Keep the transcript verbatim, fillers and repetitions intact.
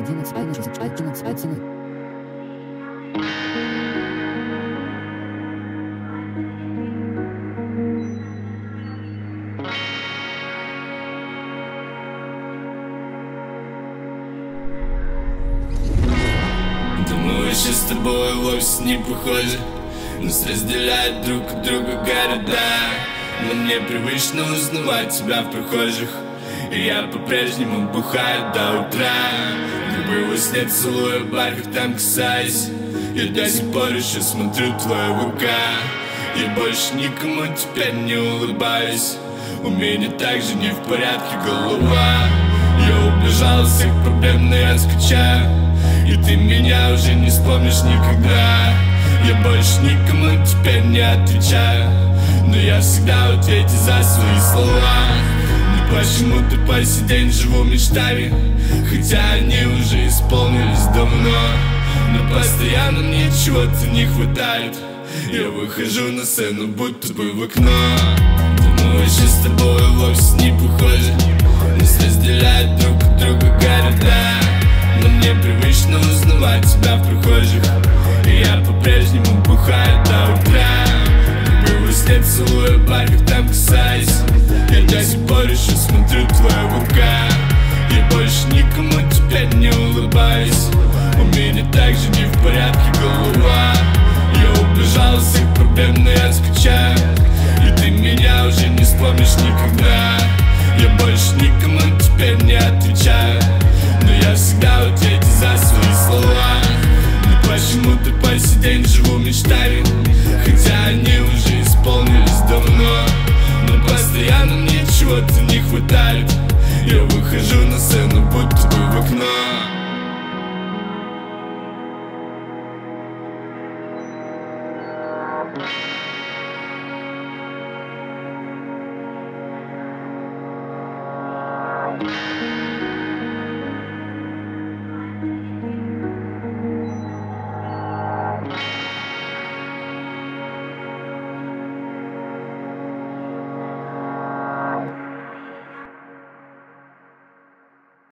одиннадцать, одиннадцать, одиннадцать, одиннадцать. Думаю, что с тобой вовсе не похоже. Нас разделяют друг от друга города, но мне привычно узнавать тебя в прохожих. И я по-прежнему бухаю до утра, губы во сне целую, бархат там касаясь. Я до сих пор еще смотрю твою ВК. Я больше никому теперь не улыбаюсь. У меня также не в порядке голова. Я убежал от всех проблем, но я скучаю, и ты меня уже не вспомнишь никогда. Я больше никому теперь не отвечаю, но я всегда в ответе за свои слова. Но почему-то по сей день живу мечтами, хотя они уже исполнились давно. Но постоянно мне чего-то не хватает. Я выхожу на сцену, будто бы в окно. Думаю, что с тобой вовсе не похоже. Нас разделяют друг от друга города, но мне привычно узнавать тебя в прохожих. И я по-прежнему бухаю до утра, губы во сне целую, бархат там касаясь. Я до сих пор еще смотрю твою ВК. Я больше никому теперь не улыбаюсь. У меня также не в порядке голова. Я убежал от всех проблем, но я скучаю, и ты меня уже не вспомнишь никогда. Я больше никому теперь не отвечаю, но я всегда в ответе за свои слова. Но почему-то по сей день живу мечтами, хотя они уже исполнились давно. Но постоянно мне чего-то не хватает. Я выхожу на сцену, будто бы в окно. Yeah.